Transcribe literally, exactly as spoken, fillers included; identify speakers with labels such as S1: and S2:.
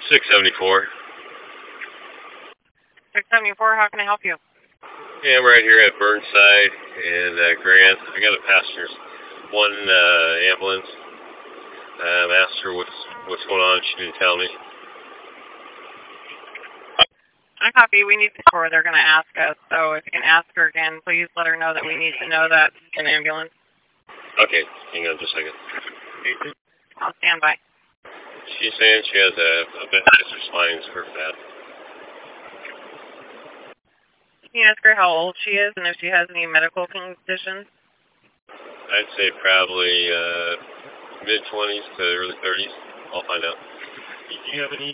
S1: six seventy-four.
S2: six seventy-four, how can I help you?
S1: Yeah, I'm right here at Burnside and uh, Grant. I got a passenger's one uh, ambulance. Um, asked her what's what's going on. She didn't tell me.
S2: I copy. We need to know where they're going to ask us. So if you can ask her again, please let her know that we need to know that an ambulance.
S1: Okay, hang on just a second.
S2: I'll stand by.
S1: She's saying she has a, a ventilator spine for that.
S2: Can you ask her how old she is and if she has any medical conditions?
S1: I'd say probably uh, mid twenties to early thirties. I'll find out.
S3: Do you have any